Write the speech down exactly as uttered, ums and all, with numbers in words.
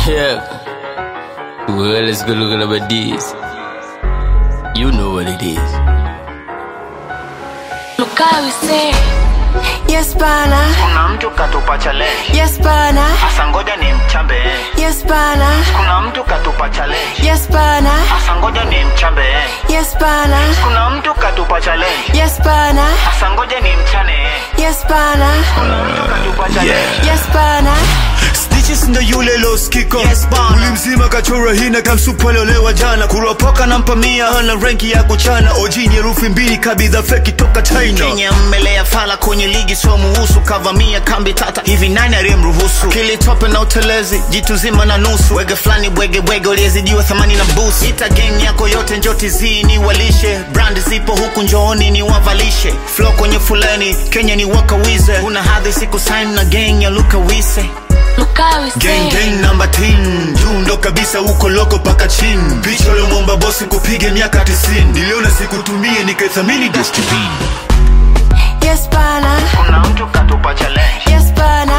Yeah. Well, let's go look at this. You know what it is. Look how we say. Yes bana. Kuna mtu katupa challenge. Yes bana. Asa ngoja ni mchambe. Yes bana. Kuna mtu katupa challenge. Yes bana. Asa ngoja ni mchambe. Yes bana. Kuna mtu katupa challenge. Yes bana. Asa ngoja ni mchane. Yes bana. Kuna mtu katupa challenge. Yes bana. Stitches ndo yule loskiko. Yes bana. Uli mzima kachora hina kamsupa lewa jana. Kuropoka na mpamia hana ranki ya kuchana. Oji ni rufi mbili kabidha feki toka China. Kenya mmelea fala kwenye ligi so muhusu. Kavamia kambi tata hivi nani aliyemruhusu. Kili tope na utelezi jitu zima na nusu. Wege flani bwege bwege uliyezidiwa thamani na busi. Ita gang yako yote njoti zi ni walishe. Brand zipo huku njooni ni wavalishe. Flow kwenye fulani Kenya ni wakawize. Una hadhi siku sign na gang ya Luka Wise. Look how we say. Gang gang number ten. Juu ndo kabisa uko loko paka chini. Picha lo mwomba bosi kupige miaka tisini. Niliona sikutumie nikaithamini Destiny. Yes bana. Kuna mtu katupa challenge. Yes bana.